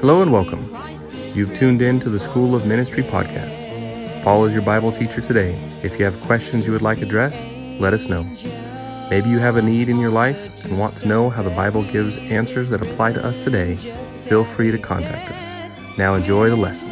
Hello and welcome. You've tuned in to the School of Ministry podcast. Paul is your Bible teacher today. If you have questions you would like addressed, let us know. Maybe you have a need in your life and want to know how the Bible gives answers that apply to us today. Feel free to contact us. Now enjoy the lesson.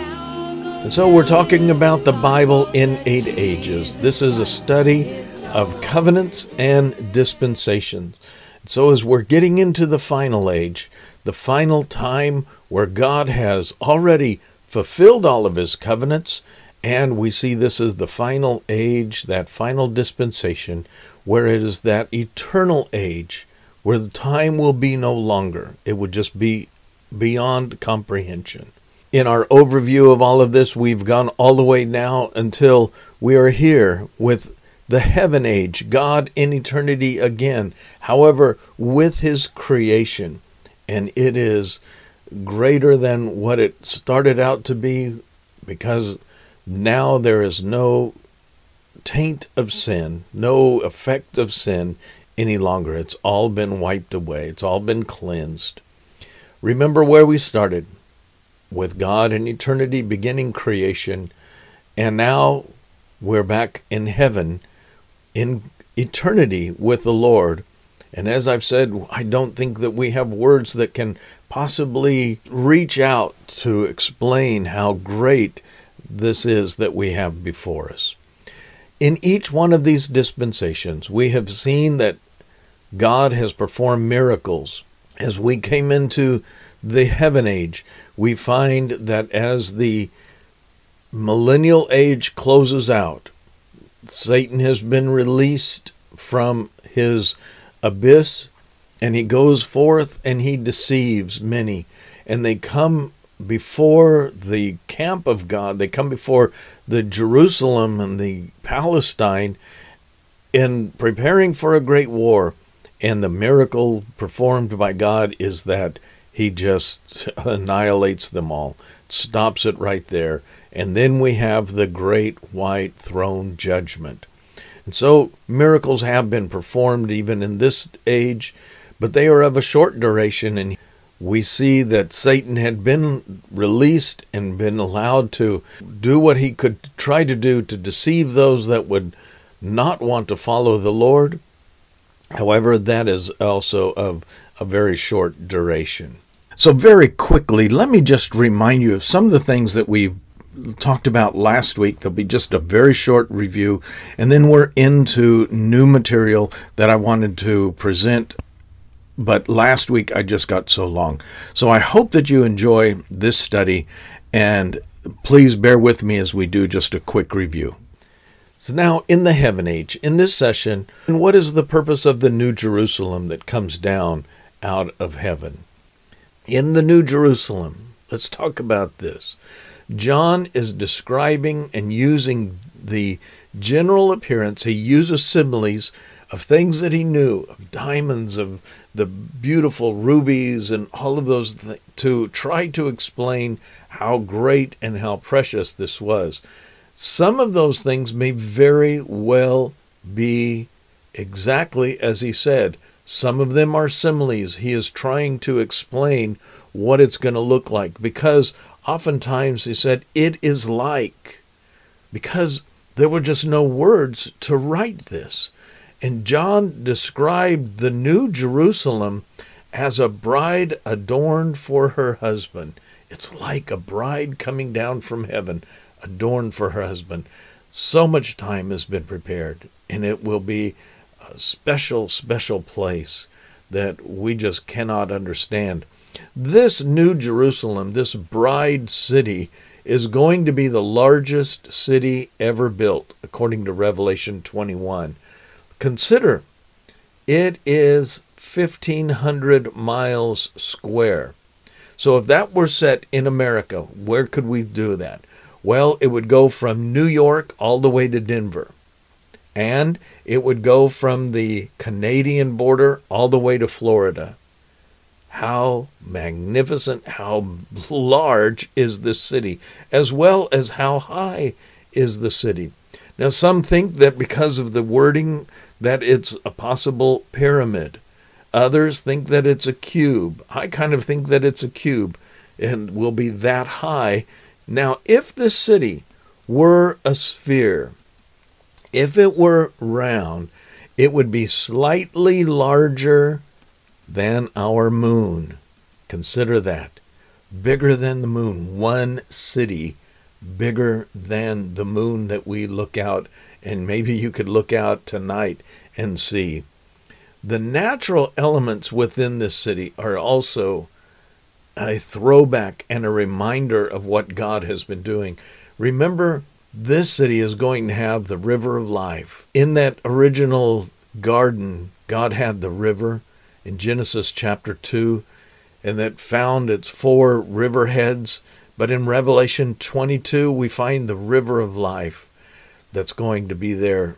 And so we're talking about the Bible in 8 ages. This is a study of covenants and dispensations. So as we're getting into the final age, the final time where God has already fulfilled all of his covenants, and we see this as the final age, that final dispensation, where it is that eternal age, where the time will be no longer. It would just be beyond comprehension. In our overview of all of this, we've gone all the way now until we are here with the heaven age, God in eternity again, however, with his creation. And it is greater than what it started out to be, because now there is no taint of sin, no effect of sin any longer. It's all been wiped away. It's all been cleansed. Remember where we started, with God in eternity beginning creation, and now we're back in heaven in eternity with the Lord. And as I've said, I don't think that we have words that can possibly reach out to explain how great this is that we have before us. In each one of these dispensations, we have seen that God has performed miracles. As we came into the heaven age, we find that as the millennial age closes out, Satan has been released from his abyss, and he goes forth and he deceives many, and they come before the camp of God. They come before the Jerusalem and the Palestine in preparing for a great war, and the miracle performed by God is that he just annihilates them all, stops it right there, and then we have the great white throne judgment. And so miracles have been performed even in this age, but they are of a short duration, and we see that Satan had been released and been allowed to do what he could try to do to deceive those that would not want to follow the Lord. However, that is also of a very short duration. So very quickly, let me just remind you of some of the things that we talked about last week. There'll be just a very short review, and then we're into new material that I wanted to present, but last week I just got so long. So I hope that you enjoy this study, and please bear with me as we do just a quick review. So now in the heaven age, in this session, what is the purpose of the New Jerusalem that comes down out of heaven? In the New Jerusalem, let's talk about this. John is describing and using the general appearance. He uses similes of things that he knew, of diamonds, of the beautiful rubies, and all of those things, to try to explain how great and how precious this was. Some of those things may very well be exactly as he said. Some of them are similes. He is trying to explain what it's going to look like, because oftentimes he said, it is like, because there were just no words to write this. And John described the New Jerusalem as a bride adorned for her husband. It's like a bride coming down from heaven, adorned for her husband. So much time has been prepared, and it will be a special, special place that we just cannot understand. This New Jerusalem, this bride city, is going to be the largest city ever built, according to Revelation 21. Consider, it is 1,500 miles square. So if that were set in America, where could we do that? Well, it would go from New York all the way to Denver. And it would go from the Canadian border all the way to Florida. How magnificent, how large is this city, as well as how high is the city. Now, some think that because of the wording that it's a possible pyramid. Others think that it's a cube. I kind of think that it's a cube. and will be that high. Now, if the city were a sphere, if it were round, it would be slightly larger than our moon. Consider that. Bigger than the moon. One city bigger than the moon that we look out, and maybe you could look out tonight and see. The natural elements within this city are also a throwback and a reminder of what God has been doing. Remember, this city is going to have the river of life. In that original garden, God had the river in Genesis chapter 2, and that found its 4 river heads. But in Revelation 22, we find the river of life that's going to be there.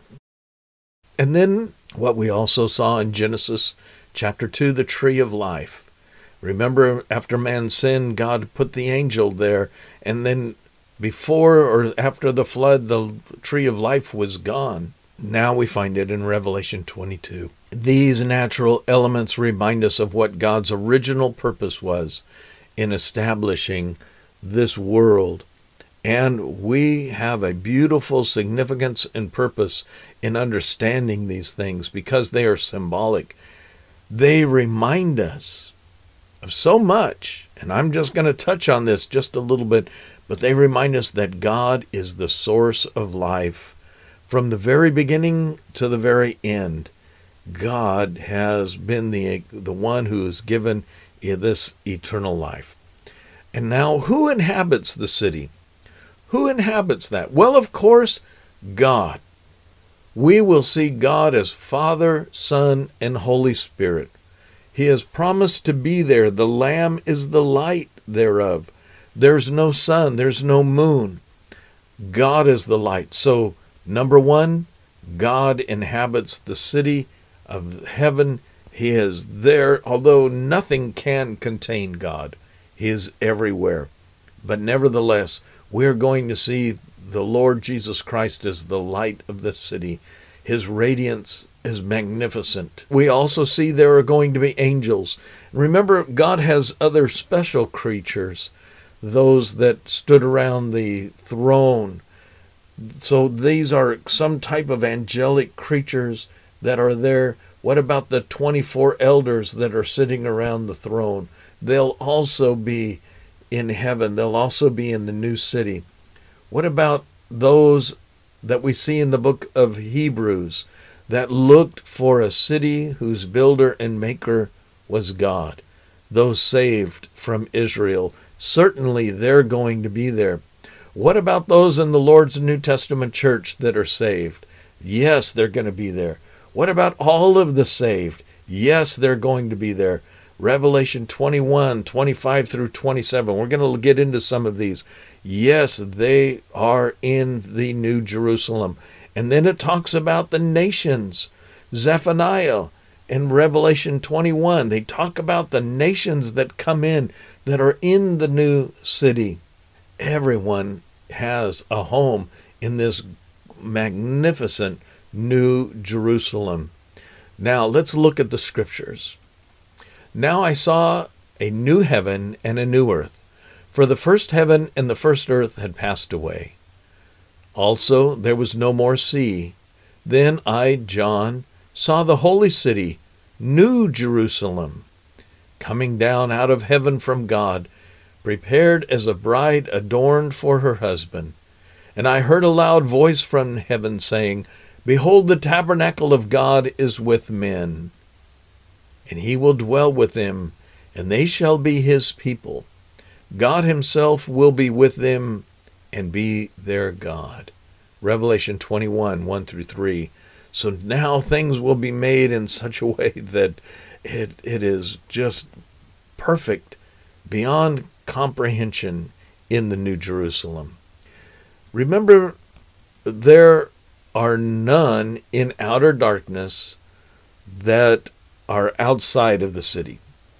And then what we also saw in Genesis chapter 2, the tree of life. Remember, after man sinned, God put the angel there, and then before or after the flood, the tree of life was gone. Now we find it in Revelation 22. These natural elements remind us of what God's original purpose was in establishing this world. And we have a beautiful significance and purpose in understanding these things because they are symbolic. They remind us of so much, and I'm just going to touch on this just a little bit, but they remind us that God is the source of life. From the very beginning to the very end, God has been the one who has given this eternal life. And now, who inhabits the city? Who inhabits that? Well, of course, God. We will see God as Father, Son, and Holy Spirit. He has promised to be there. The Lamb is the light thereof. There's no sun. There's no moon. God is the light. So, number one, God inhabits the city of heaven. He is there, although nothing can contain God. He is everywhere. But nevertheless, we're going to see the Lord Jesus Christ as the light of the city. His radiance is magnificent. We also see there are going to be angels. Remember, God has other special creatures, those that stood around the throne. So these are some type of angelic creatures that are there. What about the 24 elders that are sitting around the throne? They'll also be in heaven. They'll also be in the new city. What about those that we see in the book of Hebrews that looked for a city whose builder and maker was God? Those saved from Israel, certainly they're going to be there. What about those in the Lord's New Testament church that are saved? Yes, they're going to be there. What about all of the saved? Yes, they're going to be there. Revelation 21, 25 through 27. We're going to get into some of these. Yes, they are in the New Jerusalem. And then it talks about the nations. Zephaniah in Revelation 21. They talk about the nations that come in, that are in the new city. Everyone has a home in this magnificent New Jerusalem. Now, let's look at the scriptures. Now I saw a new heaven and a new earth, for the first heaven and the first earth had passed away. Also there was no more sea. Then I, John, saw the holy city, New Jerusalem, coming down out of heaven from God, prepared as a bride adorned for her husband. And I heard a loud voice from heaven saying, Behold, the tabernacle of God is with men, and he will dwell with them, and they shall be his people. God himself will be with them and be their God. Revelation 21, 1 through 3. So now things will be made in such a way that it is just perfect, beyond comprehension in the New Jerusalem. Remember, there are none in outer darkness that are outside of the city.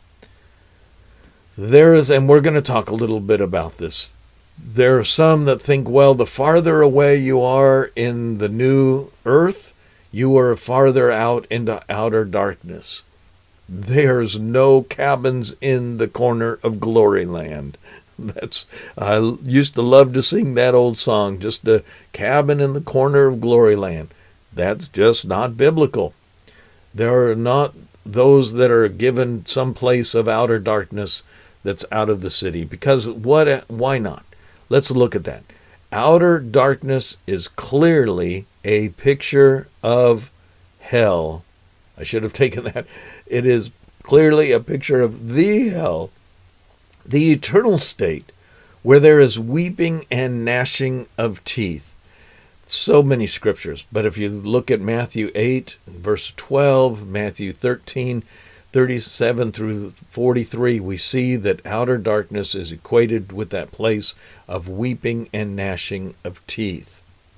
There is, and we're going to talk a little bit about this. There are some that think, well, the farther away you are in the new earth, you are farther out into outer darkness. There's no cabins in the corner of Glory Land. I used to love to sing that old song, just a cabin in the corner of Glory Land. That's just not biblical. There are not those that are given some place of outer darkness that's out of the city. Because why not? Let's look at that. Outer darkness is clearly a picture of hell. I should have taken that. It is clearly a picture of the hell, the eternal state, where there is weeping and gnashing of teeth. So many scriptures, but if you look at Matthew 8, verse 12, Matthew 13, 37 through 43, we see that outer darkness is equated with that place of weeping and gnashing of teeth.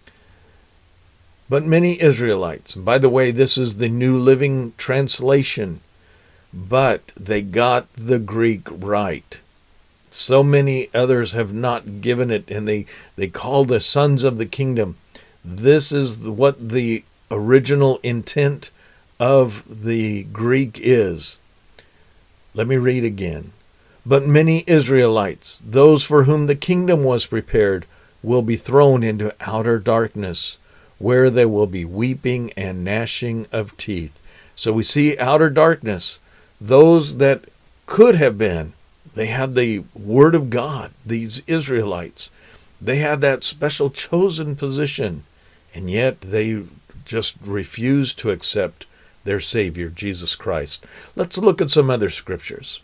But many Israelites, and by the way, this is the New Living Translation, but they got the Greek right. So many others have not given it, and they call the sons of the kingdom. This is what the original intent of the Greek is. Let me read again. But many Israelites, those for whom the kingdom was prepared, will be thrown into outer darkness, where there will be weeping and gnashing of teeth. So we see outer darkness. Those that could have been, they had the word of God, these Israelites. They had that special chosen position, and yet they just refused to accept their Savior, Jesus Christ. Let's look at some other scriptures.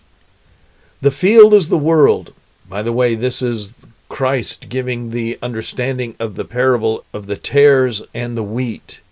The field is the world. By the way, this is Christ giving the understanding of the parable of the tares and the wheat.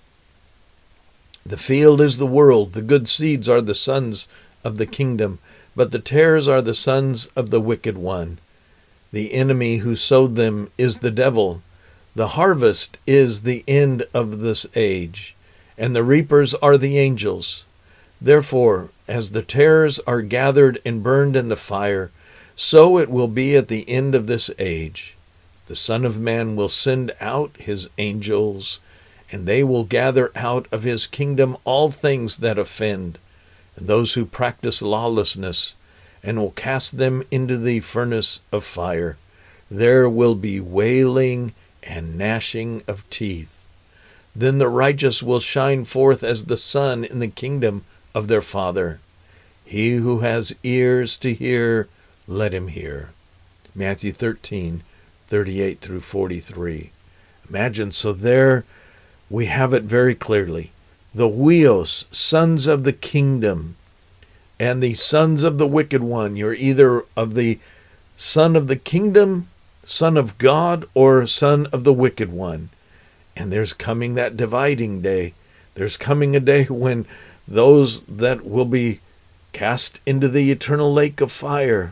The field is the world. The good seeds are the sons of the kingdom, but the tares are the sons of the wicked one. The enemy who sowed them is the devil. The harvest is the end of this age, and the reapers are the angels. Therefore, as the tares are gathered and burned in the fire, so it will be at the end of this age. The Son of Man will send out his angels, and they will gather out of his kingdom all things that offend, and those who practice lawlessness, and will cast them into the furnace of fire. There will be wailing and gnashing of teeth. Then the righteous will shine forth as the sun in the kingdom of their Father. He who has ears to hear, let him hear. Matthew 13, 38 through 43. Imagine, so there we have it very clearly. The huios, sons of the kingdom, and the sons of the wicked one. You're either of the son of the kingdom, son of God, or son of the wicked one. And there's coming that dividing day. There's coming a day when those that will be cast into the eternal lake of fire.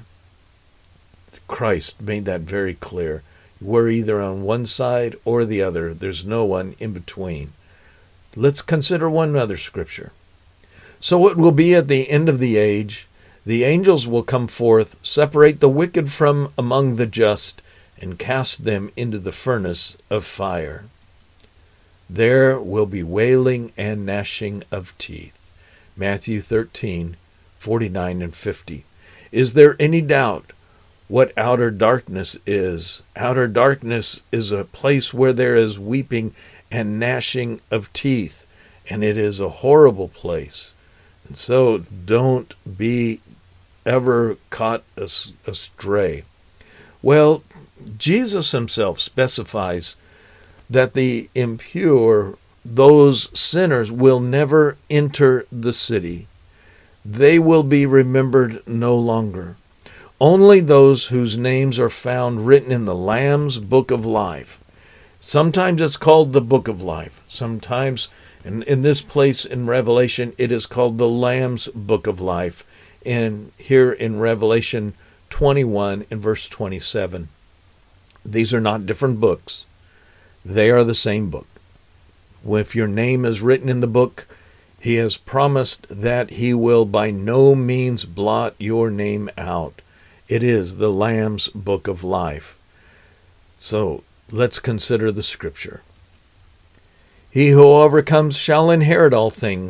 Christ made that very clear. We're either on one side or the other. There's no one in between. Let's consider one other scripture. So it will be at the end of the age, the angels will come forth, separate the wicked from among the just, and cast them into the furnace of fire. There will be wailing and gnashing of teeth. Matthew 13, 49 and 50. Is there any doubt what outer darkness is? Outer darkness is a place where there is weeping and gnashing of teeth, and it is a horrible place. And so don't be ever caught astray. Well, Jesus himself specifies that the impure, those sinners, will never enter the city. They will be remembered no longer. Only those whose names are found written in the Lamb's Book of Life. Sometimes it's called the Book of Life. Sometimes, and in this place in Revelation, it is called the Lamb's Book of Life. And here in Revelation 21 and verse 27. These are not different books. They are the same book. If your name is written in the book, he has promised that he will by no means blot your name out. It is the Lamb's Book of Life. So let's consider the scripture. He who overcomes shall inherit all things,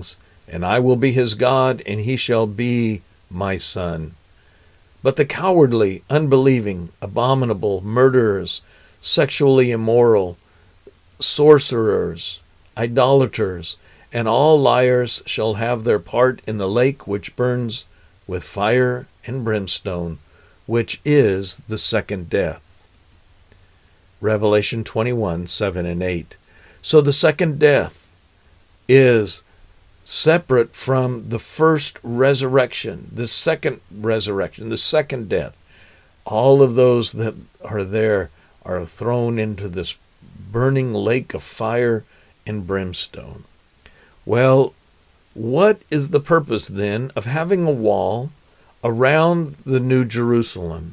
and I will be his God, and he shall be my son. But the cowardly, unbelieving, abominable, murderers, sexually immoral, sorcerers, idolaters, and all liars shall have their part in the lake which burns with fire and brimstone, which is the second death. Revelation 21, 7 and 8. So the second death is separate from the first resurrection, the second resurrection, the second death. All of those that are there are thrown into this burning lake of fire and brimstone. Well, what is the purpose then of having a wall around the New Jerusalem?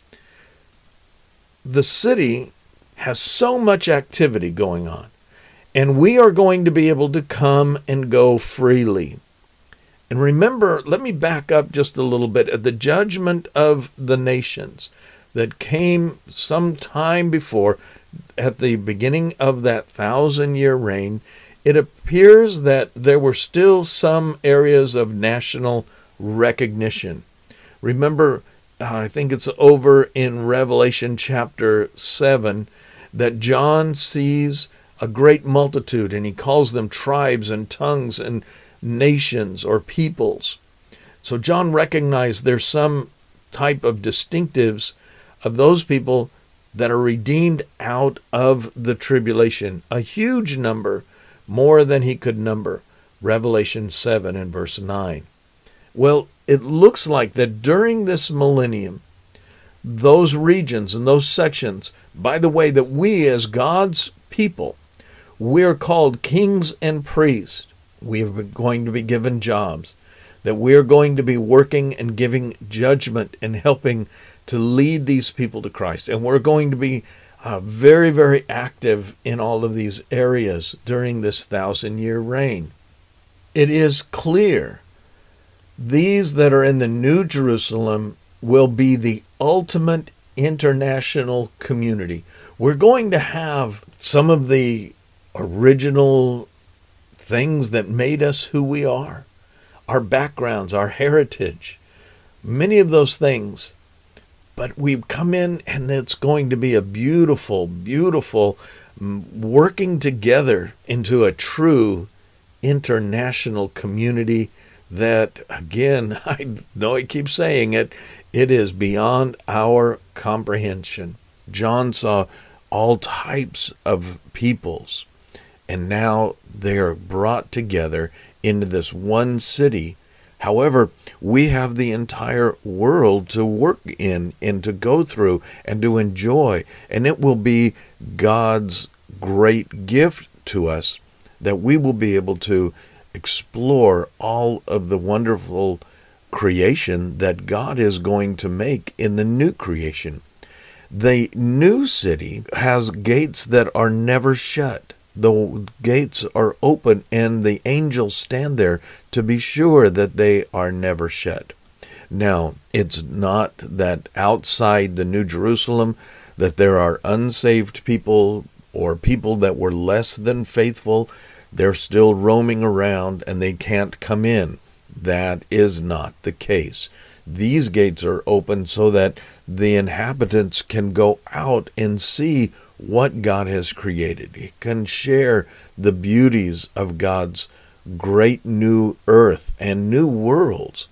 The city has so much activity going on, and we are going to be able to come and go freely. And remember, let me back up just a little bit. At the judgment of the nations that came some time before, at the beginning of that 1,000-year reign, it appears that there were still some areas of national recognition. Remember, I think it's over in Revelation chapter 7, that John sees a great multitude, and he calls them tribes and tongues and nations or peoples. So John recognized there's some type of distinctives of those people that are redeemed out of the tribulation. A huge number, more than he could number. Revelation 7 and verse 9. Well, it looks like that during this millennium, those regions and those sections, by the way, that we as God's people, we're called kings and priests. We are going to be given jobs, that we're going to be working and giving judgment and helping to lead these people to Christ. And we're going to be very, very active in all of these areas during this 1,000-year reign. It is clear these that are in the New Jerusalem will be the ultimate international community. We're going to have some of the original things that made us who we are, our backgrounds, our heritage, many of those things. But we come in, and it's going to be a beautiful, beautiful working together into a true international community that, again, I know I keep saying it, it is beyond our comprehension. John saw all types of peoples, and now they are brought together into this one city. However, we have the entire world to work in and to go through and to enjoy, and it will be God's great gift to us that we will be able to explore all of the wonderful creation that God is going to make in the new creation. The new city has gates that are never shut. The gates are open, and the angels stand there to be sure that they are never shut. Now, it's not that outside the New Jerusalem that there are unsaved people or people that were less than faithful. They're still roaming around and they can't come in. That is not the case. These gates are open so that the inhabitants can go out and see what God has created. He can share the beauties of God's great new earth and new worlds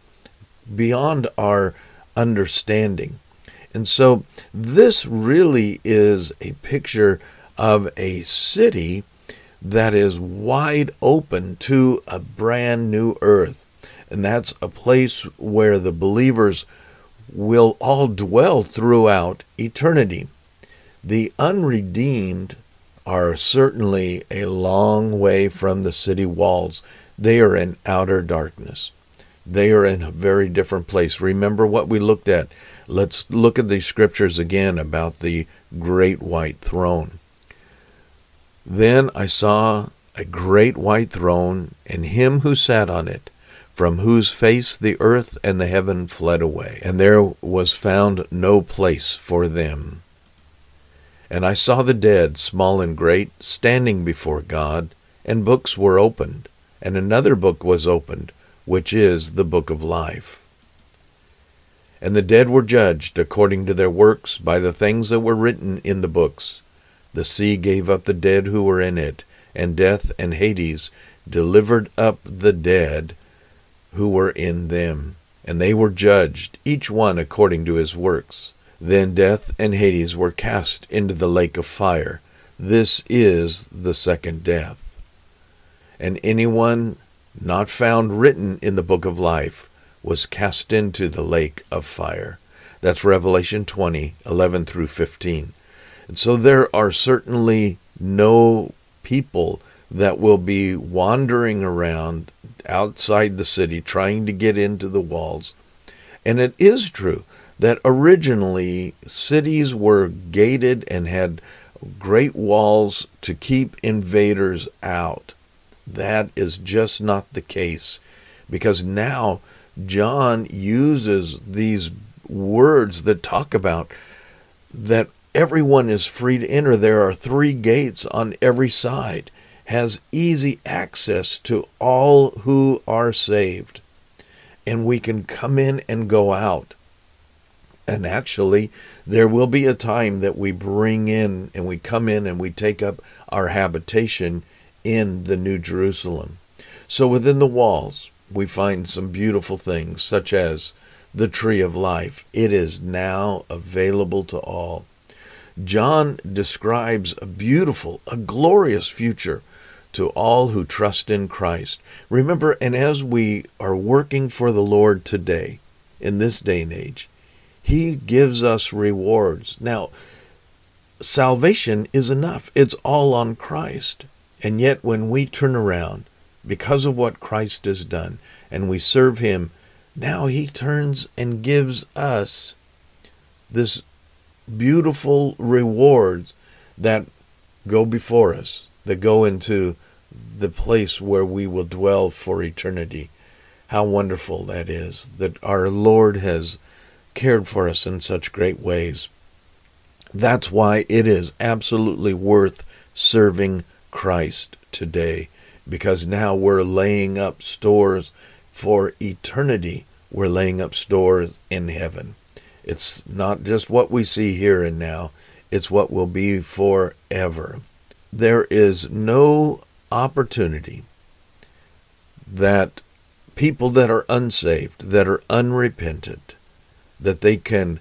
beyond our understanding. And so this really is a picture of a city that is wide open to a brand new earth. And that's a place where the believers will all dwell throughout eternity. The unredeemed are certainly a long way from the city walls. They are in outer darkness. They are in a very different place. Remember what we looked at. Let's look at the scriptures again about the great white throne. Then I saw a great white throne, and him who sat on it, from whose face the earth and the heaven fled away, and there was found no place for them. And I saw the dead, small and great, standing before God, and books were opened. and another book was opened, which is the book of life. And the dead were judged according to their works by the things that were written in the books. The sea gave up the dead who were in it, and death and Hades delivered up the dead who were in them. And they were judged, each one according to his works. Then death and Hades were cast into the lake of fire. This is the second death. And anyone not found written in the book of life was cast into the lake of fire. That's Revelation 20, 11 through 15. And so there are certainly no people that will be wandering around outside the city trying to get into the walls. And it is true that originally cities were gated and had great walls to keep invaders out. That is just not the case, because now John uses these words that talk about that everyone is free to enter. There are 3 gates on every side, has easy access to all who are saved. And we can come in and go out. And actually, there will be a time that we bring in and we come in and we take up our habitation in the New Jerusalem. So within the walls, we find some beautiful things, such as the tree of life. It is now available to all. John describes a beautiful, a glorious future to all who trust in Christ. Remember, and as we are working for the Lord today, in this day and age, He gives us rewards. Now, salvation is enough. It's all on Christ. And yet when we turn around, because of what Christ has done, and we serve Him, now He turns and gives us this beautiful rewards that go before us, that go into the place where we will dwell for eternity. How wonderful that is, that our Lord has cared for us in such great ways. That's why it is absolutely worth serving Christ today, because now we're laying up stores for eternity. We're laying up stores in heaven. It's not just what we see here and now, it's what will be forever. There is no opportunity that people that are unsaved, that are unrepentant, that they can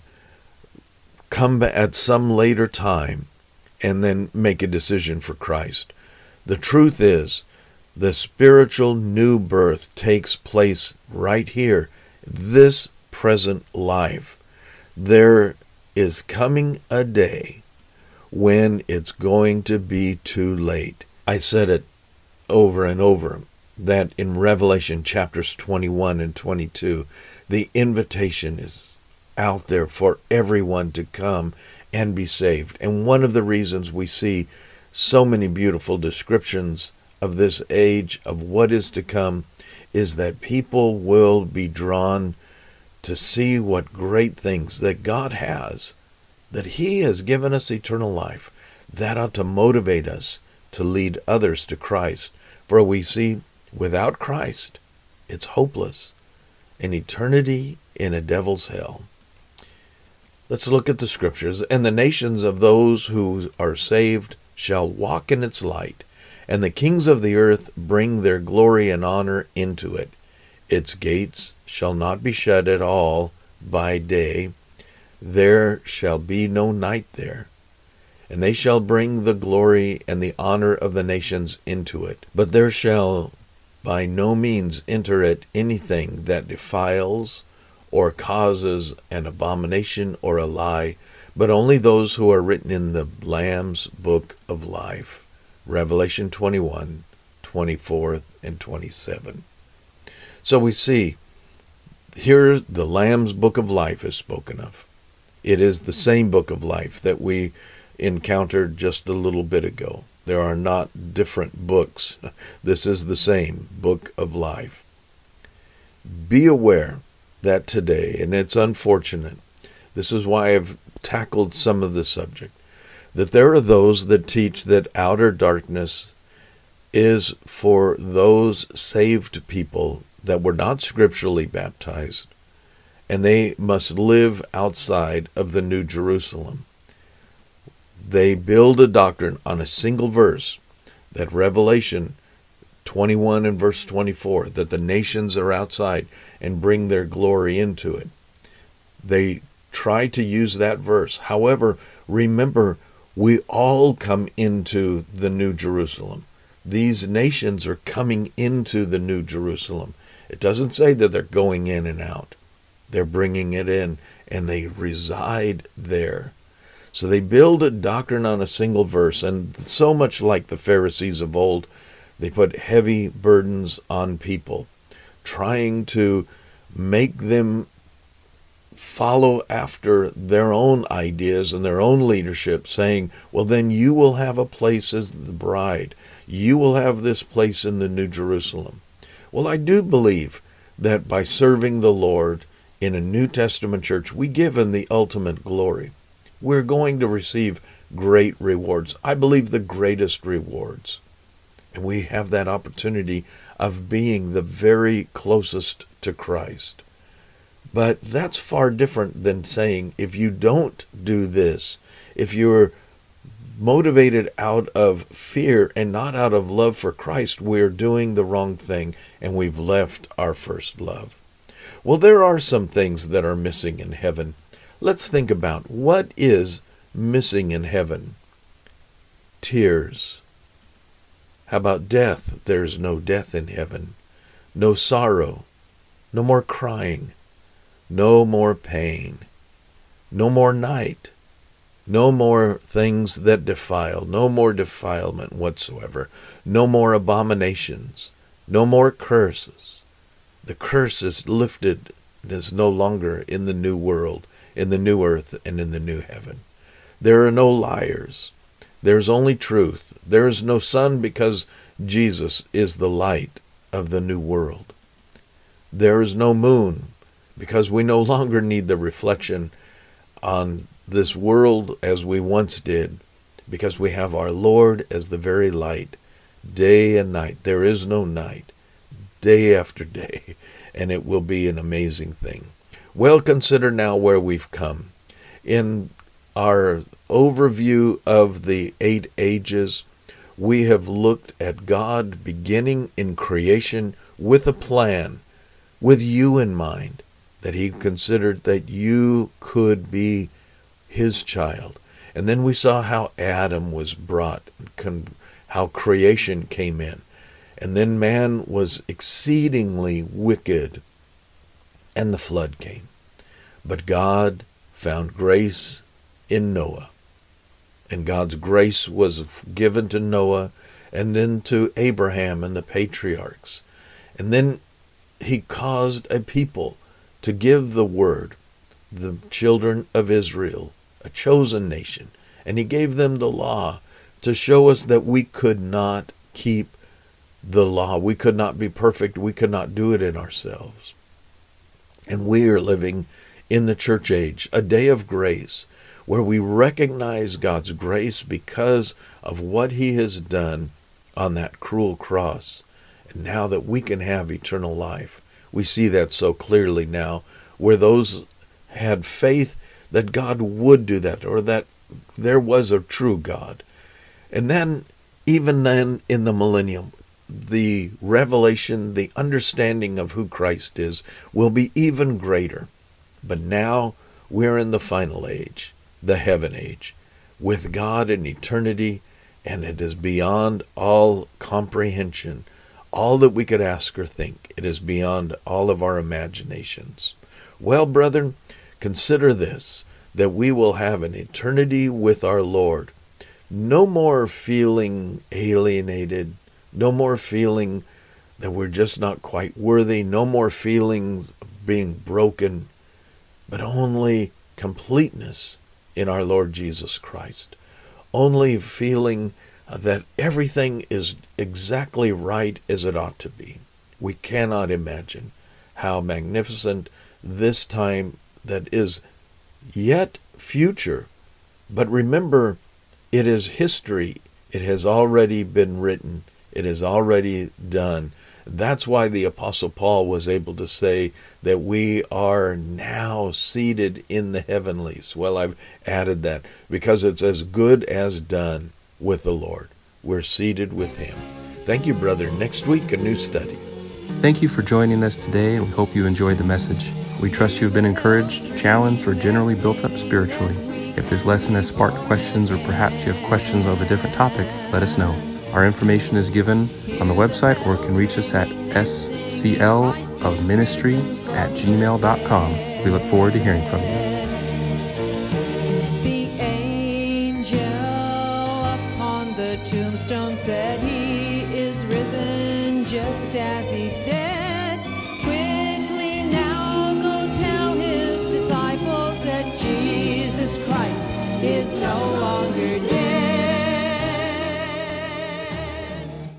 come at some later time and then make a decision for Christ. The truth is, the spiritual new birth takes place right here, this present life. There is coming a day when it's going to be too late. I said it over and over, that in Revelation chapters 21 and 22, the invitation is out there for everyone to come and be saved. And one of the reasons we see so many beautiful descriptions of this age, of what is to come, is that people will be drawn to see what great things that God has, that He has given us eternal life. That ought to motivate us to lead others to Christ. For we see, without Christ, it's hopeless, an eternity in a devil's hell. Let's look at the scriptures. And the nations of those who are saved shall walk in its light, and the kings of the earth bring their glory and honor into it. Its gates shall not be shut at all by day. There shall be no night there. And they shall bring the glory and the honor of the nations into it. But there shall by no means enter it anything that defiles or causes an abomination or a lie, but only those who are written in the Lamb's book of life. Revelation 21, 24, and 27. So we see here the Lamb's book of life is spoken of. It is the same book of life that we encountered just a little bit ago. There are not different books. This is the same book of life. Be aware that today, and it's unfortunate, this is why I've tackled some of the subject, that there are those that teach that outer darkness is for those saved people that were not scripturally baptized, and they must live outside of the New Jerusalem. They build a doctrine on a single verse, that Revelation 21 and verse 24, that the nations are outside and bring their glory into it. They try to use that verse. However, remember, we all come into the New Jerusalem. These nations are coming into the New Jerusalem. It doesn't say that they're going in and out. They're bringing it in, and they reside there. So they build a doctrine on a single verse, and so much like the Pharisees of old, they put heavy burdens on people, trying to make them follow after their own ideas and their own leadership, saying, well, then you will have a place as the bride. You will have this place in the New Jerusalem. Well, I do believe that by serving the Lord in a New Testament church, we give Him the ultimate glory. We're going to receive great rewards. I believe the greatest rewards. And we have that opportunity of being the very closest to Christ. But that's far different than saying, if you don't do this, if you're motivated out of fear and not out of love for Christ, we're doing the wrong thing and we've left our first love. Well, there are some things that are missing in heaven. Let's think about what is missing in heaven. Tears. How about death? There's no death in heaven. No sorrow. No more crying. No more pain. No more night. No more things that defile. No more defilement whatsoever. No more abominations. No more curses. The curse is lifted and is no longer in the new world, in the new earth, and in the new heaven. There are no liars. There's only truth. There is no sun because Jesus is the light of the new world. There is no moon because we no longer need the reflection on this world as we once did, because we have our Lord as the very light, day and night. There is no night, day after day, and it will be an amazing thing. Well, consider now where we've come. In our overview of the 8 ages, we have looked at God beginning in creation with a plan, with you in mind, that He considered that you could be His child. And then we saw how Adam was brought, how creation came in. And then man was exceedingly wicked, and the flood came. But God found grace in Noah. And God's grace was given to Noah and then to Abraham and the patriarchs. And then He caused a people to give the word, the children of Israel, a chosen nation. And He gave them the law to show us that we could not keep the law. We could not be perfect. We could not do it in ourselves. And we are living in the church age, a day of grace, where we recognize God's grace because of what He has done on that cruel cross. And now that we can have eternal life, we see that so clearly now, where those had faith that God would do that, or that there was a true God. And then, even then, in the millennium, the revelation, the understanding of who Christ is will be even greater. But now we're in the final age, the heaven age, with God in eternity, and it is beyond all comprehension, all that we could ask or think. It is beyond all of our imaginations. Well, brethren, consider this, that we will have an eternity with our Lord. No more feeling alienated, no more feeling that we're just not quite worthy, no more feelings of being broken, but only completeness in our Lord Jesus Christ. Only feeling that everything is exactly right as it ought to be. We cannot imagine how magnificent this time that is yet future. But remember, it is history. It has already been written It is already done. That's why the Apostle Paul was able to say that we are now seated in the heavenlies. Well, I've added that because it's as good as done with the Lord. We're seated with Him. Thank you, brother. Next week, a new study. Thank you for joining us today, and we hope you enjoyed the message. We trust you have been encouraged, challenged, or generally built up spiritually. If this lesson has sparked questions, or perhaps you have questions of a different topic, let us know. Our information is given on the website, or can reach us at sclofministry@gmail.com. We look forward to hearing from you. The angel upon the tombstone said, "He is risen just as he said. Quickly now go tell his disciples that Jesus Christ is no longer dead."